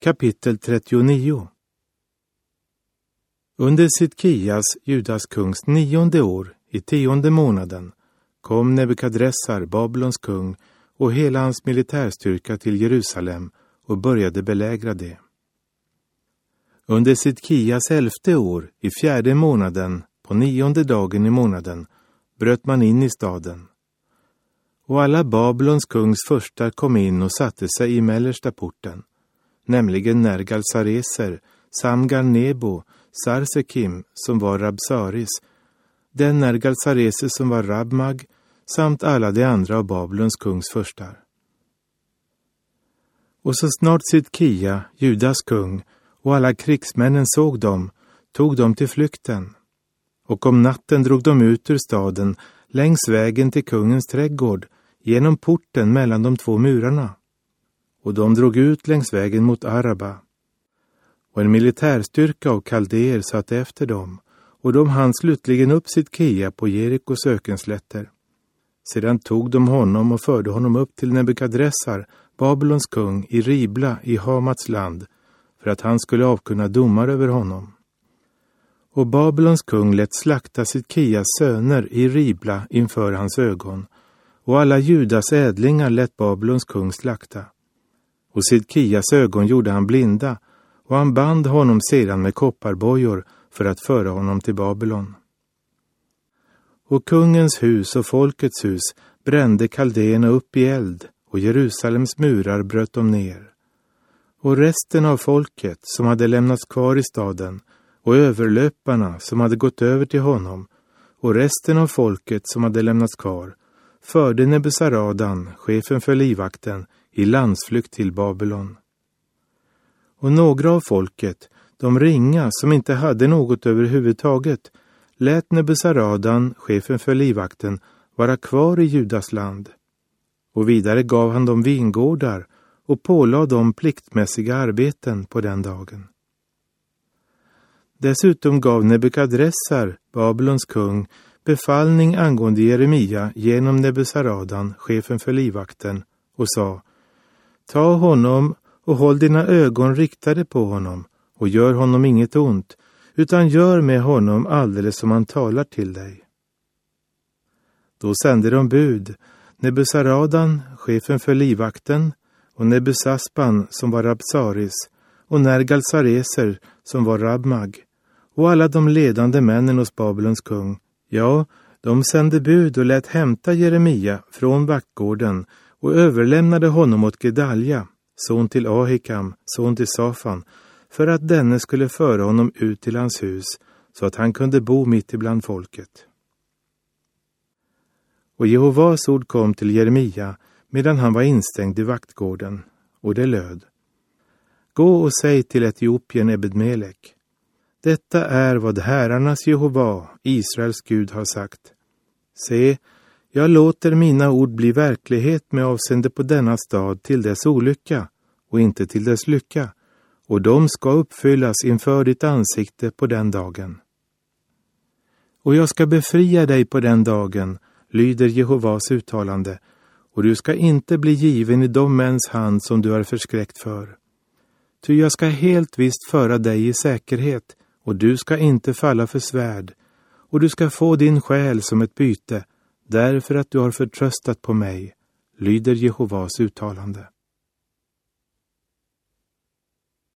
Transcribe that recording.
Kapitel 39. Under Sidkias, Judas kungs 9:e år, i 10:e månaden, kom Nebukadressar, Babylons kung, och hela hans militärstyrka till Jerusalem och började belägra det. Under Sidkias 11:e år, i 4:e månaden, på 9:e dagen i månaden, bröt man in i staden. Och alla Babylons kungs förstar kom in och satte sig i mellersta porten, nämligen Nergal-Sareser, Samgar-Nebo, Sarsekim som var Rabsaris, den Nergal-Sareser som var Rabmag, samt alla de andra av Babylons kungs förstar. Och så snart Sidkia, Judas kung, och alla krigsmännen såg dem, tog de till flykten. Och om natten drog de ut ur staden längs vägen till kungens trädgård, genom porten mellan de två murarna. Och de drog ut längs vägen mot Araba. Och en militärstyrka av kaldeer satt efter dem, och de hann slutligen upp Sidkia på Jerikos ökenslätter. Sedan tog de honom och förde honom upp till Nebukadressar, Babylons kung, i Ribla i Hamats land, för att han skulle avkunna domar över honom. Och Babylons kung lät slakta Sidkias söner i Ribla inför hans ögon, och alla Judas ädlingar lät Babylons kung slakta. Och Sidkias ögon gjorde han blinda, och han band honom sedan med kopparbojor för att föra honom till Babylon. Och kungens hus och folkets hus brände kaldéerna upp i eld, och Jerusalems murar bröt de ner. Och resten av folket som hade lämnats kvar i staden, och överlöparna som hade gått över till honom, och resten av folket som hade lämnats kvar, förde Nebuzaradan, chefen för livvakten, i landsflykt till Babylon. Och några av folket, de ringa som inte hade något överhuvudtaget, lät Nebuzaradan, chefen för livvakten, vara kvar i Judas land. Och vidare gav han dem vingårdar och pålade dem pliktmässiga arbeten på den dagen. Dessutom gav Nebukadressar, Babylons kung, befallning angående Jeremia genom Nebuzaradan, chefen för livvakten, och sa: Ta honom och håll dina ögon riktade på honom och gör honom inget ont, utan gör med honom alldeles som han talar till dig. Då sände de bud, Nebuzaradan, chefen för livvakten, och Nebusaspan som var Rabsaris, och Nergal-Sareser som var Rabmag, och alla de ledande männen hos Babylons kung. Ja, de sände bud och lät hämta Jeremia från vaktgården och överlämnade honom åt Gedalja, son till Ahikam, son till Safan, för att denne skulle föra honom ut till hans hus, så att han kunde bo mitt ibland folket. Och Jehovas ord kom till Jeremia medan han var instängd i vaktgården, och det löd: Gå och säg till Etiopien Ebed-Melek: Detta är vad herrarnas Jehova, Israels Gud, har sagt. Se, jag låter mina ord bli verklighet med avseende på denna stad till dess olycka och inte till dess lycka, och de ska uppfyllas inför ditt ansikte på den dagen. Och jag ska befria dig på den dagen, lyder Jehovas uttalande, och du ska inte bli given i de mäns hand som du är förskräckt för. Ty jag ska helt visst föra dig i säkerhet, och du ska inte falla för svärd, och du ska få din själ som ett byte, därför att du har förtröstat på mig, lyder Jehovas uttalande.